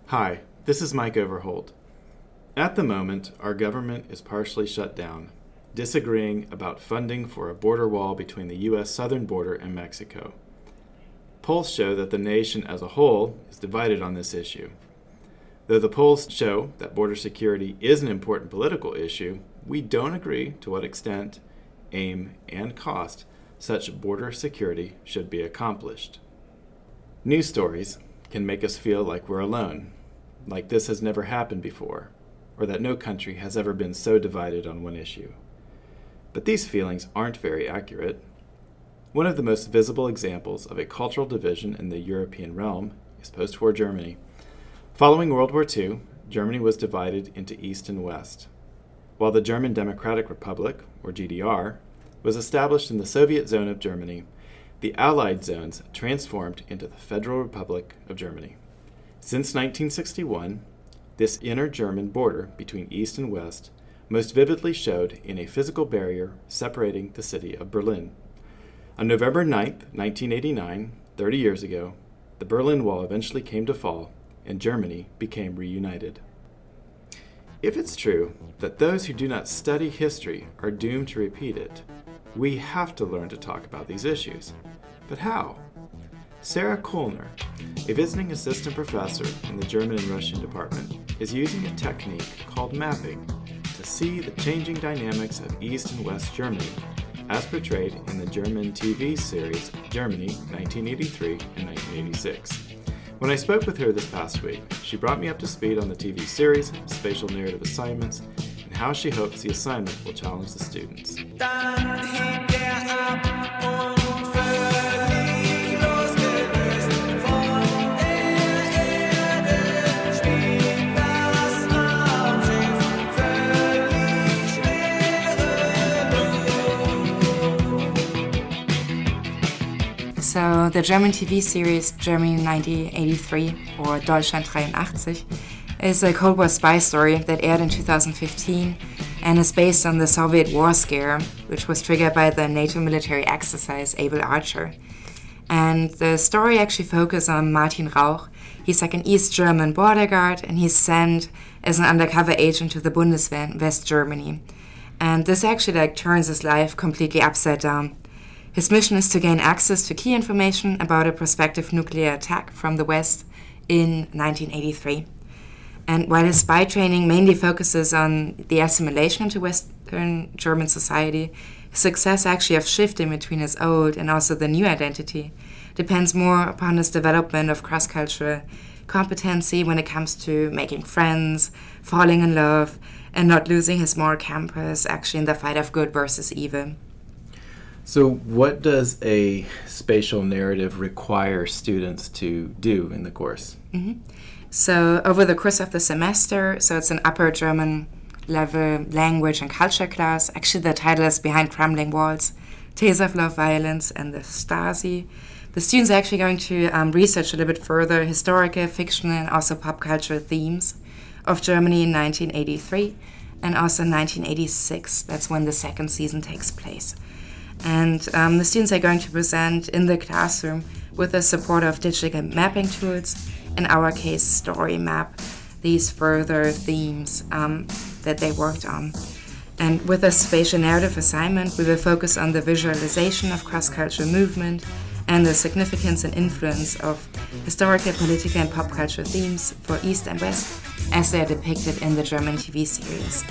Hi, this is Mike Overholt. At the moment, our government is partially shut down, disagreeing about funding for a border wall between the U.S. southern border and Mexico. Polls show that the nation as a whole is divided on this issue. Though the polls show that border security is an important political issue, we don't agree to what extent, aim, and cost such border security should be accomplished. News stories can make us feel like we're alone, like this has never happened before, or that no country has ever been so divided on one issue. But these feelings aren't very accurate. One of the most visible examples of a cultural division in the European realm is post-war Germany. Following World War II, Germany was divided into East and West. While the German Democratic Republic, or GDR, was established in the Soviet zone of Germany, the Allied zones transformed into the Federal Republic of Germany. Since 1961, this inner German border between East and West most vividly showed in a physical barrier separating the city of Berlin. On November 9, 1989, 30 years ago, the Berlin Wall eventually came to fall and Germany became reunited. If it's true that those who do not study history are doomed to repeat it, we have to learn to talk about these issues. But how? Sarah Kollner, a visiting assistant professor in the German and Russian department, is using a technique called mapping to see the changing dynamics of East and West Germany as portrayed in the German TV series Germany 1983 and 1986. When I spoke with her this past week, she brought me up to speed on the TV series, spatial narrative assignments, and how she hopes the assignment will challenge the students. So the German TV series Germany 1983, or Deutschland 83, is a Cold War spy story that aired in 2015 and is based on the Soviet war scare, which was triggered by the NATO military exercise Able Archer. And the story actually focuses on Martin Rauch. He's like an East German border guard, and he's sent as an undercover agent to the Bundeswehr in West Germany. And this actually turns his life completely upside down. His mission is to gain access to key information about a prospective nuclear attack from the West in 1983. And while his spy training mainly focuses on the assimilation into Western German society, his success actually of shifting between his old and also the new identity depends more upon his development of cross-cultural competency when it comes to making friends, falling in love, and not losing his moral compass actually in the fight of good versus evil. So what does a spatial narrative require students to do in the course? So over the course of the semester, so it's an upper German level language and culture class. Actually, the title is Behind Crumbling Walls, Tales of Love, Violence, and the Stasi. The students are actually going to research a little bit further historical, fictional, and also pop culture themes of Germany in 1983 and also 1986. That's when the second season takes place. And the students are going to present in the classroom with the support of digital mapping tools, in our case Story Map, these further themes that they worked on. And with a spatial narrative assignment, we will focus on the visualization of cross-cultural movement and the significance and influence of historical, political, and pop culture themes for East and West as they are depicted in the German TV series.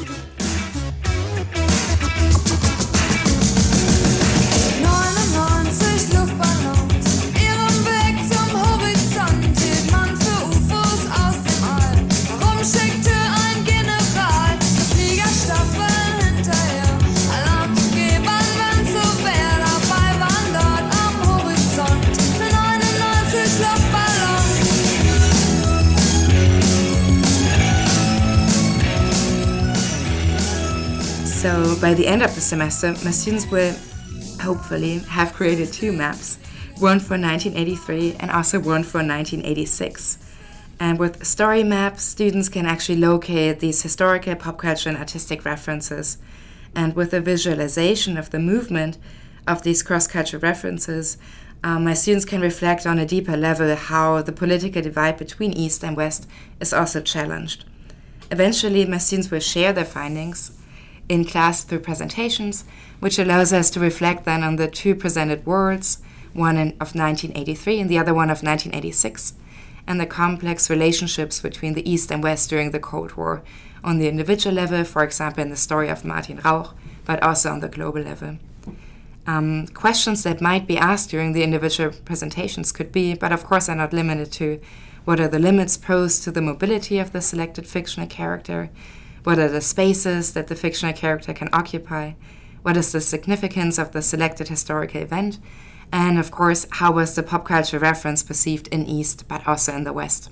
So by the end of the semester, my students will hopefully have created two maps, one for 1983 and also one for 1986. And with Story Map, students can actually locate these historical, pop culture, and artistic references. And with the visualization of the movement of these cross-cultural references, my students can reflect on a deeper level how the political divide between East and West is also challenged. Eventually, my students will share their findings in class through presentations, which allows us to reflect then on the two presented worlds, one of 1983 and the other one of 1986, and the complex relationships between the East and West during the Cold War, on the individual level, for example, in the story of Martin Rauch, but also on the global level. Questions that might be asked during the individual presentations could be, but of course are not limited to, what are the limits posed to the mobility of the selected fictional character? What are the spaces that the fictional character can occupy? What is the significance of the selected historical event? And of course, how was the pop culture reference perceived in East, but also in the West?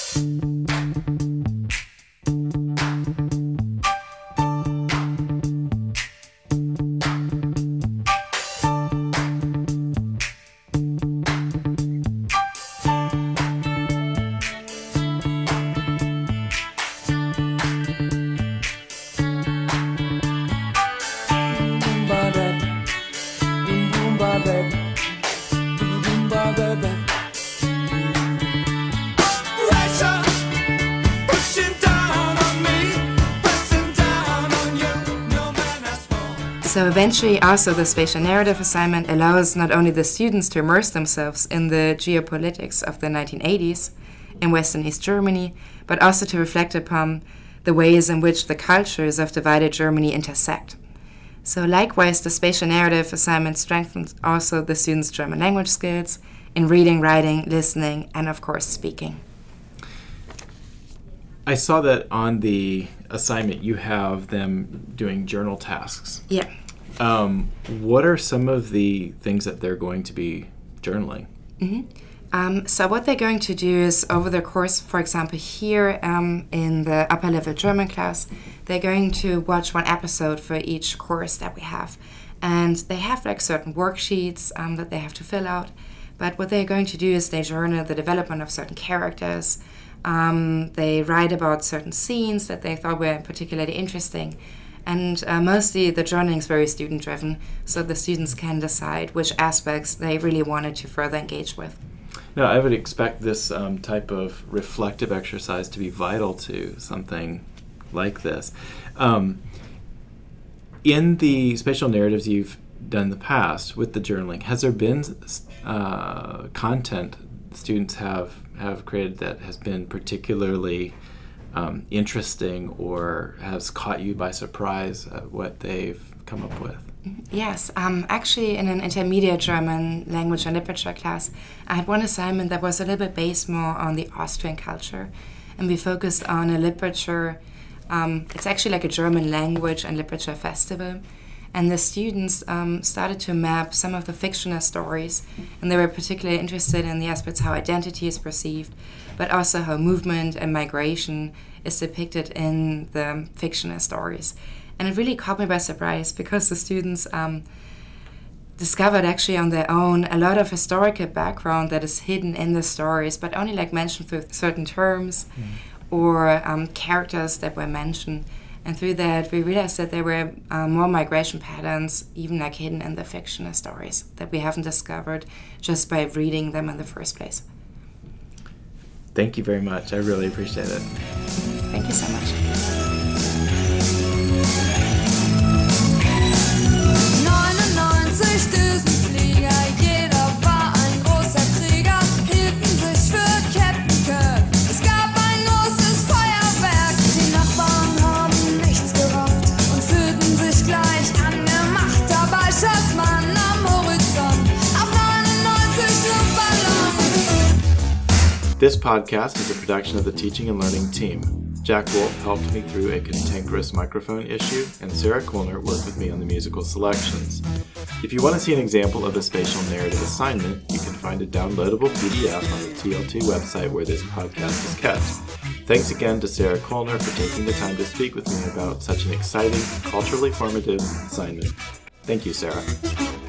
So eventually also the spatial narrative assignment allows not only the students to immerse themselves in the geopolitics of the 1980s in West and East Germany, but also to reflect upon the ways in which the cultures of divided Germany intersect. So likewise, the spatial narrative assignment strengthens also the students' German language skills in reading, writing, listening, and of course speaking. I saw that on the assignment you have them doing journal tasks. Yeah. What are some of the things that they're going to be journaling? So what they're going to do is over the course, for example, here in the upper level German class, they're going to watch one episode for each course that we have. And they have like certain worksheets that they have to fill out. But what they're going to do is they journal the development of certain characters. They write about certain scenes that they thought were particularly interesting. And mostly the journaling is very student-driven, so the students can decide which aspects they really wanted to further engage with. Now, I would expect this type of reflective exercise to be vital to something like this. In the spatial narratives you've done in the past with the journaling, has there been content students have created that has been particularly interesting or has caught you by surprise at what they've come up with? Yes, actually in an intermediate German language and literature class, I had one assignment that was a little bit based more on the Austrian culture, and we focused on a literature, it's actually like a German language and literature festival, and the students started to map some of the fictional stories, and they were particularly interested in the aspects how identity is perceived, but also how movement and migration is depicted in the fictional stories. And it really caught me by surprise because the students discovered actually on their own a lot of historical background that is hidden in the stories, but only like mentioned through certain terms or characters that were mentioned. And through that, we realized that there were more migration patterns, even like hidden in the fictional stories that we haven't discovered just by reading them in the first place. Thank you very much. I really appreciate it. Thank you so much. This podcast is a production of the Teaching and Learning team. Jack Wolf helped me through a cantankerous microphone issue, and Sarah Kohlner worked with me on the musical selections. If you want to see an example of a spatial narrative assignment, you can find a downloadable PDF on the TLT website where this podcast is kept. Thanks again to Sarah Kohlner for taking the time to speak with me about such an exciting, culturally formative assignment. Thank you, Sarah.